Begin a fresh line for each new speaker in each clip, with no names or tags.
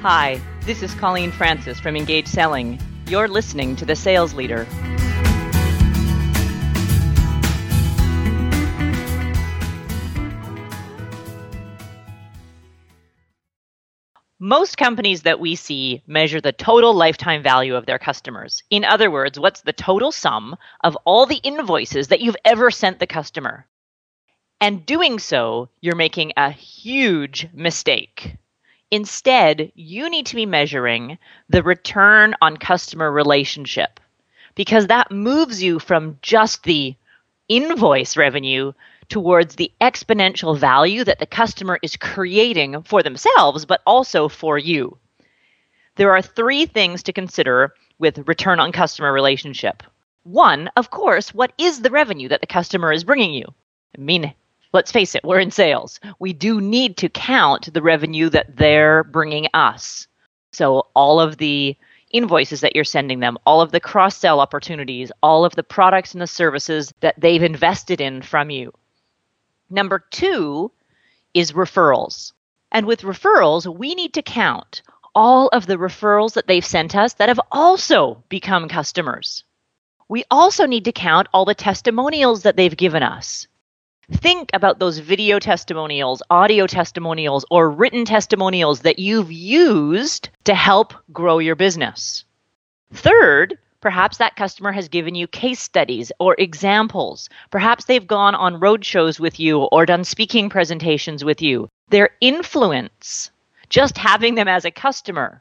Hi, this is Colleen Francis from Engage Selling. You're listening to The Sales Leader. Most companies that we see measure the total lifetime value of their customers. In other words, what's the total sum of all the invoices that you've ever sent the customer? And doing so, you're making a huge mistake. Instead, you need to be measuring the return on customer relationship, because that moves you from just the invoice revenue towards the exponential value that the customer is creating for themselves, but also for you. There are 3 things to consider with return on customer relationship. 1, of course, what is the revenue that the customer is bringing you? I mean, let's face it, we're in sales. We do need to count the revenue that they're bringing us. So all of the invoices that you're sending them, all of the cross-sell opportunities, all of the products and the services that they've invested in from you. Number 2 is referrals. And with referrals, we need to count all of the referrals that they've sent us that have also become customers. We also need to count all the testimonials that they've given us. Think about those video testimonials, audio testimonials, or written testimonials that you've used to help grow your business. Third, perhaps that customer has given you case studies or examples. Perhaps they've gone on road shows with you or done speaking presentations with you. Their influence, just having them as a customer,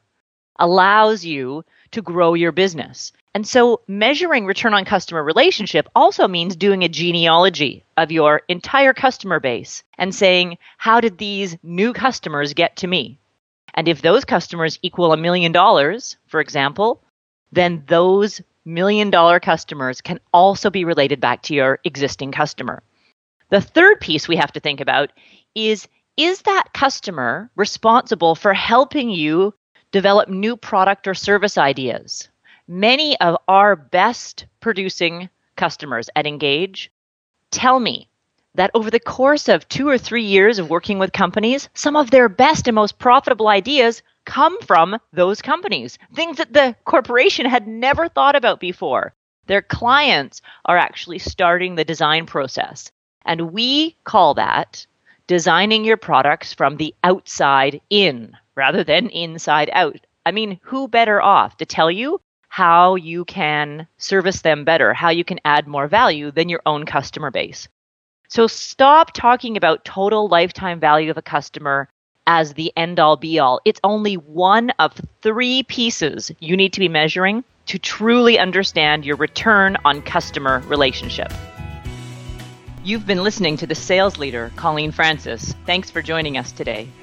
allows you to grow your business. And so measuring return on customer relationship also means doing a genealogy of your entire customer base and saying, how did these new customers get to me? And if those customers equal $1 million, for example, then those $1 million customers can also be related back to your existing customer. The third piece we have to think about is that customer responsible for helping you develop new product or service ideas? Many of our best producing customers at Engage tell me that over the course of 2 or 3 years of working with companies, some of their best and most profitable ideas come from those companies, things that the corporation had never thought about before. Their clients are actually starting the design process. And we call that designing your products from the outside in rather than inside out. I mean, who better off to tell you how you can service them better, how you can add more value than your own customer base? So stop talking about total lifetime value of a customer as the end-all be-all. It's only one of 3 pieces you need to be measuring to truly understand your return on customer relationship. You've been listening to The Sales Leader, Colleen Francis. Thanks for joining us today.